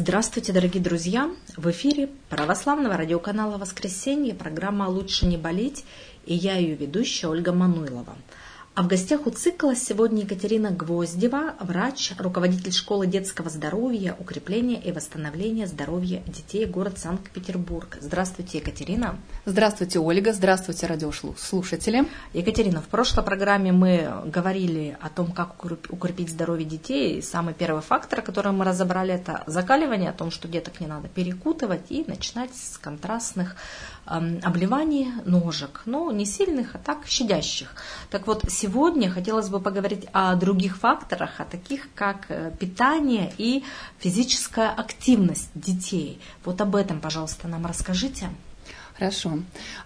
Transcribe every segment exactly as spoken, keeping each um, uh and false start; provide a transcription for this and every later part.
Здравствуйте, дорогие друзья! В эфире православного радиоканала «Воскресенье» программа «Лучше не болеть», и я ее ведущая Ольга Мануйлова. А в гостях у цикла сегодня Екатерина Гвоздева, врач, руководитель школы детского здоровья, укрепления и восстановления здоровья детей, город Санкт-Петербург. Здравствуйте, Екатерина. Здравствуйте, Ольга. Здравствуйте, радиослушатели. Екатерина, в прошлой программе мы говорили о том, как укрепить здоровье детей. И самый первый фактор, который мы разобрали, это закаливание, о том, что деток не надо перекутывать и начинать с контрастных эм, обливаний ножек. Но не сильных, а так щадящих. Так вот, сегодня хотелось бы поговорить о других факторах, о таких как питание и физическая активность детей. Вот об этом, пожалуйста, нам расскажите. Хорошо.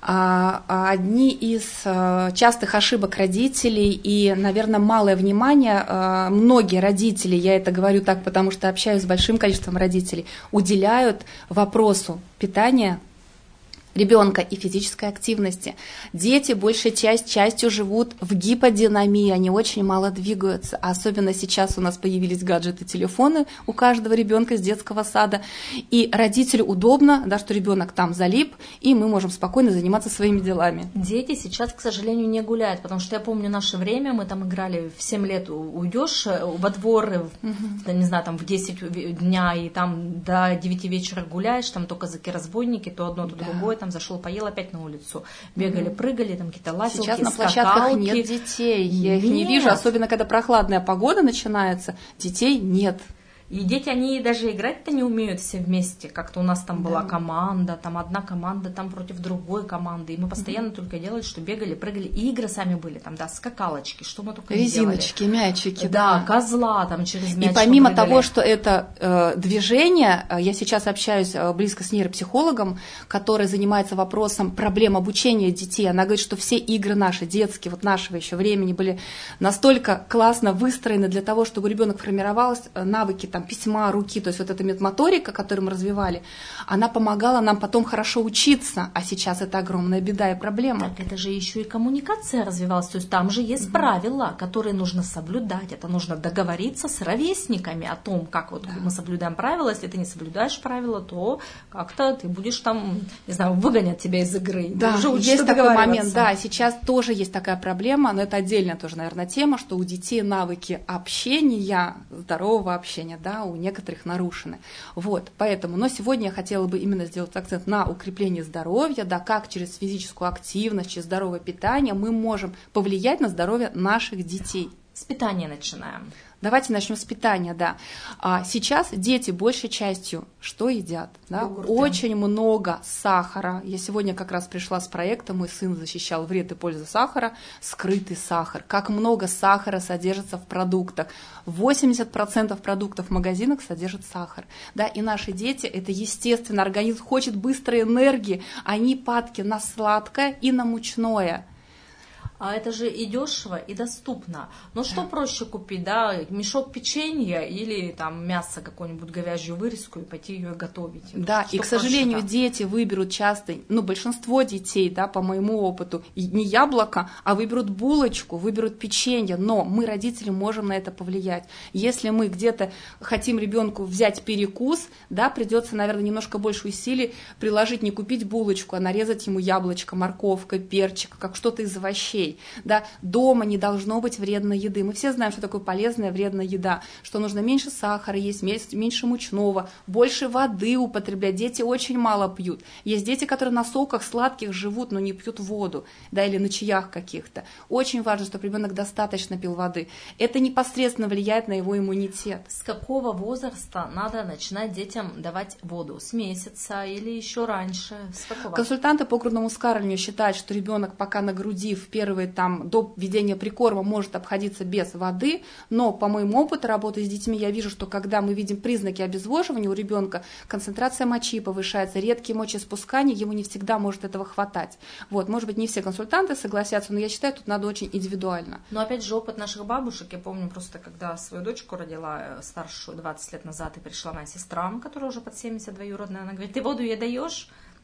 Одни из частых ошибок родителей и, наверное, малое внимание, многие родители, я это говорю так, потому что общаюсь с большим количеством родителей, уделяют вопросу питания ребенка и физической активности. Дети большей часть, частью живут в гиподинамии, они очень мало двигаются. Особенно сейчас у нас появились гаджеты, телефоны у каждого ребенка из детского сада. И родителю удобно, да, что ребенок там залип, и мы можем спокойно заниматься своими делами. Дети сейчас, к сожалению, не гуляют, потому что я помню наше время, мы там играли в семь лет, уйдешь во двор, угу. не знаю, там в десять дня, и там до девяти вечера гуляешь, там то казаки-разбойники, то одно, то да. другое. Там зашел, поел, опять на улицу. Бегали, mm-hmm. прыгали, там какие-то лазилки, сейчас на скакалки. Площадках нет детей. Я их не вижу, особенно когда прохладная погода начинается. Детей нет. И дети, они даже играть-то не умеют все вместе. Как-то у нас там да. была команда, там одна команда там против другой команды. И мы постоянно mm-hmm. только делали, что бегали, прыгали. И игры сами были, там, да, скакалочки, что мы только резиночки, не делали. мячики. Да, да, козла там через мяч. И помимо прыгали. Того, что это э, движение, я сейчас общаюсь э, близко с нейропсихологом, который занимается вопросом проблем обучения детей. Она говорит, что все игры наши, детские, вот нашего еще времени, были настолько классно выстроены для того, чтобы у ребенка формировалось навыки там, письма, руки, то есть вот эта метамоторика, которую мы развивали, она помогала нам потом хорошо учиться, а сейчас это огромная беда и проблема. Так это же еще и коммуникация развивалась, то есть там же есть mm-hmm. правила, которые нужно соблюдать, это нужно договориться с ровесниками о том, как вот да. мы соблюдаем правила, если ты не соблюдаешь правила, то как-то ты будешь там, не знаю, выгонят тебя из игры. Да, есть такой момент, да, сейчас тоже есть такая проблема, но это отдельная тоже, наверное, тема, что у детей навыки общения, здорового общения, да, у некоторых нарушены. Вот, поэтому, но сегодня я хотела бы именно сделать акцент на укреплении здоровья, да, как через физическую активность, через здоровое питание мы можем повлиять на здоровье наших детей. С питания начинаем. Давайте начнем с питания, да. А сейчас дети большей частью что едят? Да? Очень много сахара. Я сегодня как раз пришла с проектом, мой сын защищал вред и пользу сахара, скрытый сахар. Как много сахара содержится в продуктах. восемьдесят процентов продуктов в магазинах содержат сахар. Да? И наши дети, это естественно, организм хочет быстрой энергии, они падки на сладкое и на мучное. А это же и дешево, и доступно. Но что проще купить, да, мешок печенья или там мясо, какую-нибудь говяжью вырезку и пойти ее готовить? Да, что и, к сожалению, проще-то? Дети выберут часто, ну, большинство детей, да, по моему опыту, не яблоко, а выберут булочку, выберут печенье, но мы, родители, можем на это повлиять. Если мы где-то хотим ребенку взять перекус, да, придется, наверное, немножко больше усилий приложить, не купить булочку, а нарезать ему яблочко, морковка, перчик, как что-то из овощей. Да, дома не должно быть вредной еды. Мы все знаем, что такое полезная вредная еда, что нужно меньше сахара есть, меньше мучного, больше воды употреблять. Дети очень мало пьют. Есть дети, которые на соках сладких живут, но не пьют воду, да, или на чаях каких-то. Очень важно, чтобы ребенок достаточно пил воды. Это непосредственно влияет на его иммунитет. С какого возраста надо начинать детям давать воду? С месяца или еще раньше? С какого? Консультанты по грудному вскармливанию считают, что ребенок пока на груди в первые там, до введения прикорма может обходиться без воды, но по моему опыту работы с детьми я вижу, что когда мы видим признаки обезвоживания у ребенка, концентрация мочи повышается, редкие мочеиспускания, ему не всегда может этого хватать. Вот, может быть, не все консультанты согласятся, но я считаю, тут надо очень индивидуально. Но опять же, опыт наших бабушек, я помню просто, когда свою дочку родила, старшую, двадцать лет назад, и пришла моя сестра, которая уже под семьдесят, двоюродная, она говорит: ты воду ей даешь?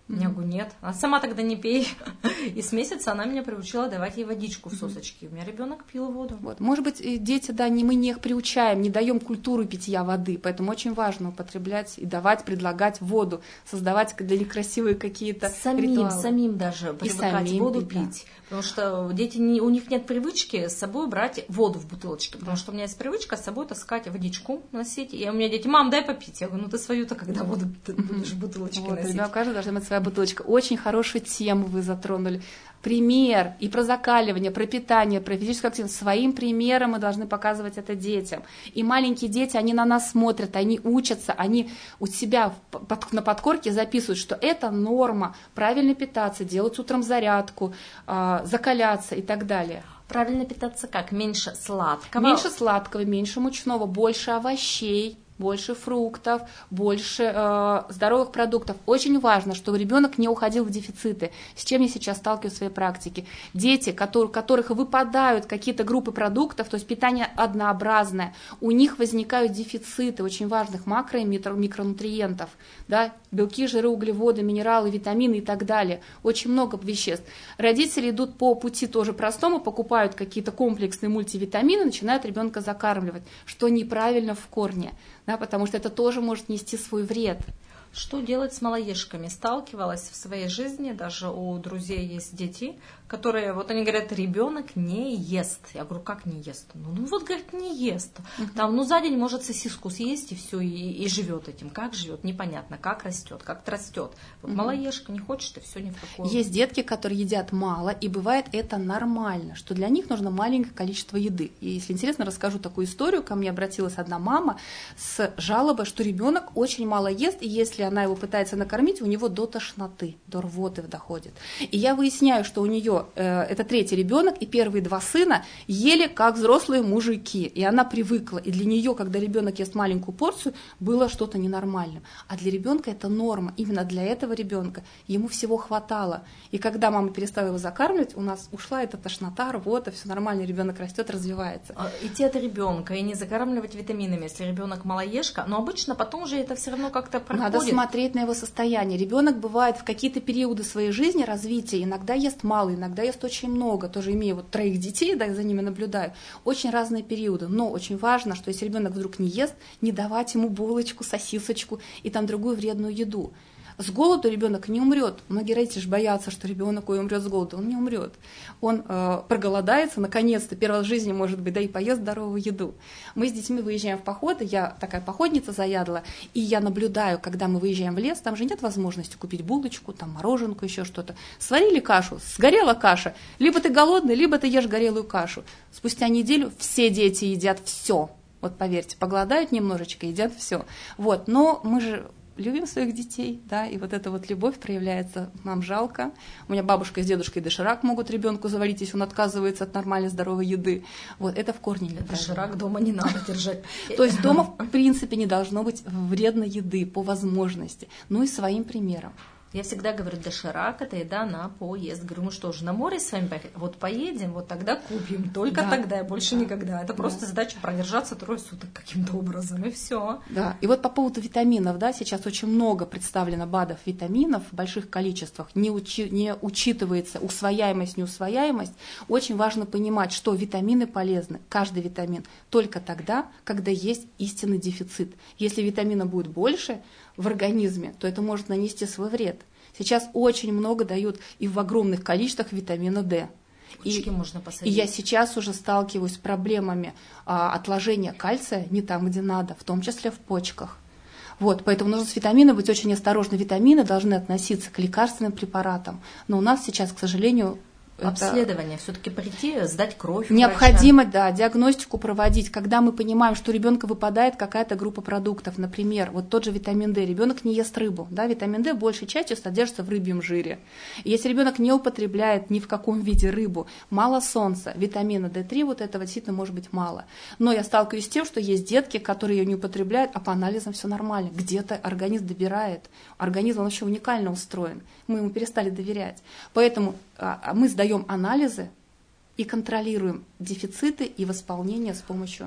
Mm-hmm. Я говорю, нет. Она сама тогда не пей. И с месяца она меня приучила давать ей водичку в сосочке. У меня ребенок пил воду. Вот. Может быть, дети, да, не, мы не их приучаем, не даем культуру питья воды, поэтому очень важно употреблять и давать, предлагать воду, создавать для них красивые какие-то самим, ритуалы. Самим даже привыкать воду пить. Да. Потому что дети, не, у них нет привычки с собой брать воду в бутылочке. Потому что у меня есть привычка с собой таскать водичку носить. И у меня дети, мам, дай попить. Я говорю, ну ты свою-то когда воду будешь в бутылочке вот, носить? У каждого должна быть своя бутылочка. Очень хорошую тему вы затронули. Пример и про закаливание, про питание, про физическую активность. Своим примером мы должны показывать это детям. И маленькие дети, они на нас смотрят, они учатся, они у себя на подкорке записывают, что это норма, правильно питаться, делать утром зарядку, закаляться и так далее. Правильно питаться как? Меньше сладкого? Меньше сладкого, меньше мучного, больше овощей, больше фруктов, больше э, здоровых продуктов. Очень важно, чтобы ребенок не уходил в дефициты, с чем я сейчас сталкиваюсь в своей практике. Дети, которые, у которых выпадают какие-то группы продуктов, то есть питание однообразное, у них возникают дефициты очень важных макро- и микронутриентов, да, белки, жиры, углеводы, минералы, витамины и так далее. Очень много веществ. Родители идут по пути тоже простому, покупают какие-то комплексные мультивитамины, начинают ребенка закармливать, что неправильно в корне. Да, потому что это тоже может нести свой вред. Что делать с малоежками? Сталкивалась в своей жизни, даже у друзей есть дети, которые, вот они говорят, ребенок не ест. Я говорю, как не ест? Ну, ну вот, говорит, не ест. Uh-huh. Там, ну, за день может сосиску съесть и все, и, и живет этим. Как живет? Непонятно. Как растет, как растет. Вот uh-huh. малоежка не хочет, и все ни в какую. Есть детки, которые едят мало, и бывает это нормально, что для них нужно маленькое количество еды. И если интересно, расскажу такую историю. Ко мне обратилась одна мама с жалобой, что ребенок очень мало ест, и если она его пытается накормить, у него до тошноты, до рвоты доходит. И я выясняю, что у нее э, это третий ребенок, и первые два сына ели как взрослые мужики. И она привыкла. И для нее, когда ребенок ест маленькую порцию, было что-то ненормальным. А для ребенка это норма. Именно для этого ребенка ему всего хватало. И когда мама перестала его закармливать, у нас ушла эта тошнота, рвота, все нормально, ребенок растет, развивается. Идти от ребенка и не закармливать витаминами, если ребенок малоежка, но обычно потом же это все равно как-то проходит. Надо смотреть на его состояние. Ребенок бывает в какие-то периоды своей жизни, развития, иногда ест мало, иногда ест очень много. Тоже имея вот троих детей, да, за ними наблюдаю. Очень разные периоды. Но очень важно, что если ребенок вдруг не ест, не давать ему булочку, сосисочку и там другую вредную еду. С голоду ребенок не умрет. Многие родители же боятся, что ребенок ой, умрет с голоду. Он не умрет. Он э, проголодается, наконец-то, первый раз в жизни, может быть, да и поест здоровую еду. Мы с детьми выезжаем в походы, я такая походница заядлая, и я наблюдаю, когда мы выезжаем в лес, там же нет возможности купить булочку, там мороженку, еще что-то. Сварили кашу, сгорела каша. Либо ты голодный, либо ты ешь горелую кашу. Спустя неделю все дети едят все. Вот поверьте, поголодают немножечко, едят все. Вот, но мы же любим своих детей, да, и вот эта вот любовь проявляется, нам жалко. У меня бабушка с дедушкой доширак могут ребенку заварить, если он отказывается от нормальной здоровой еды. Вот это в корне не доширак дома не надо держать. То есть дома в принципе не должно быть вредной еды по возможности, ну и своим примером. Я всегда говорю, доширак – это еда на поезд. Говорю, ну что же, на море с вами поехали? Вот поедем, вот тогда купим. Только да, тогда, больше да, никогда. Это да. просто задача продержаться трое суток каким-то образом, и все. Да, и вот по поводу витаминов, да, сейчас очень много представлено БАДов, витаминов в больших количествах. Не, учи, не учитывается усвояемость, неусвояемость. Очень важно понимать, что витамины полезны, каждый витамин, только тогда, когда есть истинный дефицит. Если витамина будет больше в организме, то это может нанести свой вред. Сейчас очень много дают и в огромных количествах витамина D. И, можно и я сейчас уже сталкиваюсь с проблемами а, отложения кальция не там, где надо, в том числе в почках. Вот, поэтому нужно с витаминами быть очень осторожны. Витамины должны относиться к лекарственным препаратам. Но у нас сейчас, к сожалению, обследование, это... все-таки прийти, сдать кровь. Необходимо, да, диагностику проводить, когда мы понимаем, что у ребенка выпадает какая-то группа продуктов, например, вот тот же витамин D, ребенок не ест рыбу, да, витамин D большей частью содержится в рыбьем жире. И если ребенок не употребляет ни в каком виде рыбу, мало солнца, витамина дэ три, вот этого действительно может быть мало. Но я сталкиваюсь с тем, что есть детки, которые ее не употребляют, а по анализам все нормально. Где-то организм добирает, организм вообще уникально устроен, мы ему перестали доверять. Поэтому а, мы сдаем анализы и контролируем дефициты и восполнение с помощью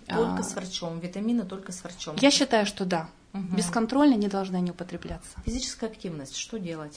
Только с врачом, витамины только с врачом. Я считаю, что да. Угу. Бесконтрольно не должны они употребляться. Физическая активность, что делать?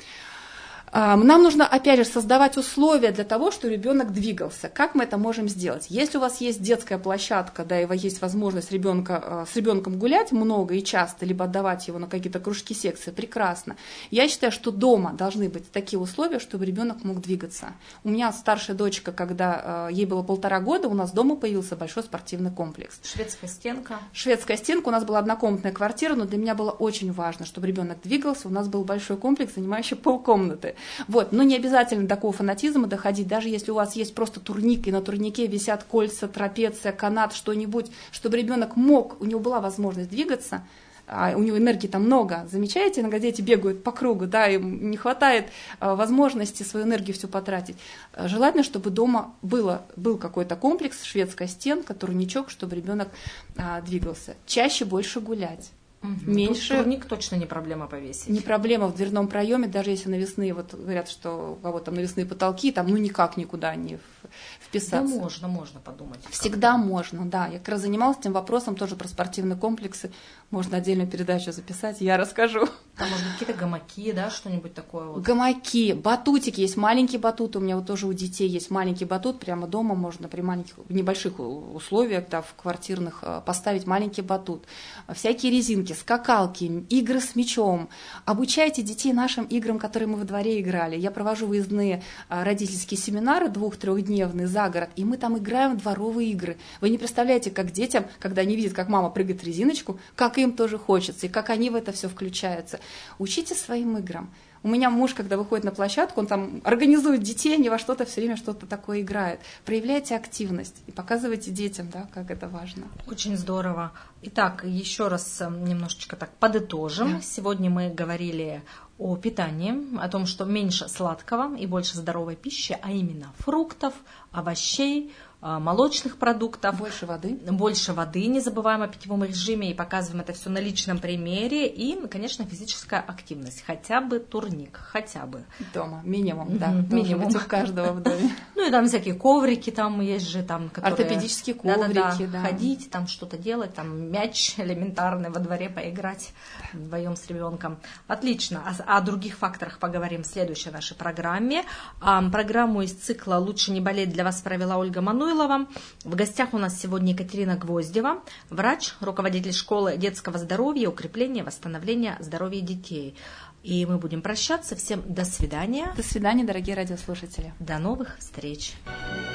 Нам нужно, опять же, создавать условия для того, чтобы ребенок двигался. Как мы это можем сделать? Если у вас есть детская площадка, да, и у вас есть возможность ребенка, с ребенком гулять много и часто, либо отдавать его на какие-то кружки, секции, прекрасно. Я считаю, что дома должны быть такие условия, чтобы ребенок мог двигаться. У меня старшая дочка, когда ей было полтора года, у нас дома появился большой спортивный комплекс. Шведская стенка. Шведская стенка. У нас была однокомнатная квартира, но для меня было очень важно, чтобы ребенок двигался. У нас был большой комплекс, занимающий полкомнаты. Вот, но не обязательно до такого фанатизма доходить, даже если у вас есть просто турник, и на турнике висят кольца, трапеция, канат, что-нибудь, чтобы ребенок мог, у него была возможность двигаться, а у него энергии там много. Замечаете, иногда дети бегают по кругу, да, им не хватает возможности свою энергию всю потратить. Желательно, чтобы дома было, был какой-то комплекс, шведская стенка, турничок, чтобы ребенок а, двигался. Чаще больше гулять. Угу. Меньше. Турник точно не проблема повесить. Не проблема в дверном проеме, даже если навесные, вот говорят, что у кого-то там навесные потолки, там ну никак никуда не вписаться. Да можно, можно подумать. Всегда как-то. Можно, да. Я как раз занималась этим вопросом, тоже про спортивные комплексы. Можно отдельную передачу записать, я расскажу. Там, может быть, какие-то гамаки, да, что-нибудь такое вот. Гамаки, батутики, есть маленький батут, у меня вот тоже у детей есть маленький батут, прямо дома можно при маленьких, в небольших условиях, да, в квартирных поставить маленький батут. Всякие резинки, скакалки, игры с мячом. Обучайте детей нашим играм, которые мы во дворе играли. Я провожу выездные родительские семинары двух-трехдневные за город, и мы там играем в дворовые игры. Вы не представляете, как детям, когда они видят, как мама прыгает в резиночку, как им тоже хочется, и как они в это все включаются. Учите своим играм. У меня муж, когда выходит на площадку, он там организует детей, они во что-то все время что-то такое играют. Проявляйте активность и показывайте детям, да, как это важно. Очень здорово. Итак, еще раз немножечко так подытожим. Да. Сегодня мы говорили о питании, о том, что меньше сладкого и больше здоровой пищи, а именно фруктов, овощей, молочных продуктов. Больше воды. Больше воды, не забываем о питьевом режиме и показываем это все на личном примере. И, конечно, физическая активность. Хотя бы турник, хотя бы. Дома, минимум, да. Mm-hmm, минимум. Быть у каждого в доме. Ну и там всякие коврики, там есть же, там, которые... Ортопедические коврики, да. Ходить, там что-то делать, там мяч элементарный во дворе поиграть вдвоем с ребенком. Отлично. О, о других факторах поговорим в следующей нашей программе. А, программу из цикла «Лучше не болеть» для вас провела Ольга Мануйлова. В гостях у нас сегодня Екатерина Гвоздева, врач, руководитель школы детского здоровья, укрепления, восстановления здоровья детей. И мы будем прощаться. Всем до свидания. До свидания, дорогие радиослушатели. До новых встреч.